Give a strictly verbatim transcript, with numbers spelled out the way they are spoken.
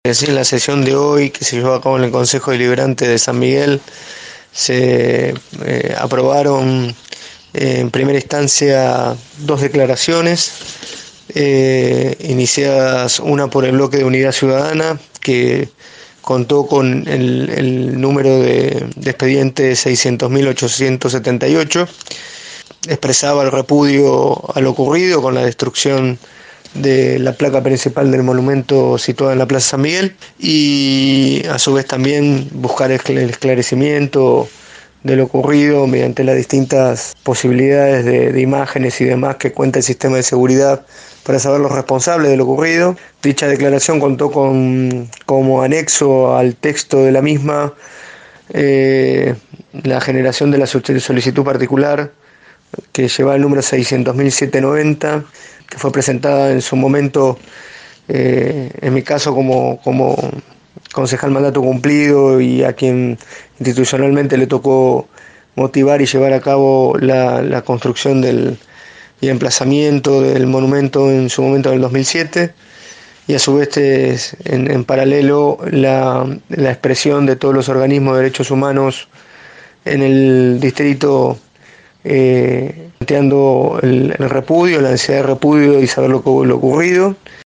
Sí, en la sesión de hoy que se llevó a cabo en el Consejo Deliberante de San Miguel se eh, aprobaron eh, en primera instancia dos declaraciones eh, iniciadas, una por el bloque de Unidad Ciudadana, que contó con el, el número de, de expediente seiscientos mil ochocientos setenta y ocho. Expresaba el repudio a lo ocurrido con la destrucción de la placa principal del monumento situada en la Plaza San Miguel, y a su vez también buscar el esclarecimiento de lo ocurrido mediante las distintas posibilidades de, de imágenes y demás que cuenta el sistema de seguridad para saber los responsables de lo ocurrido. Dicha declaración contó con como anexo al texto de la misma eh, la generación de la solicitud particular que lleva el número seiscientos mil setecientos noventa, que fue presentada en su momento, eh, en mi caso como, como concejal mandato cumplido y a quien institucionalmente le tocó motivar y llevar a cabo la, la construcción del, y emplazamiento del monumento en su momento en el dos mil siete, y a su vez en, en paralelo la, la expresión de todos los organismos de derechos humanos en el distrito, eh, planteando el, el repudio, la necesidad de repudio y saber lo, lo ocurrido.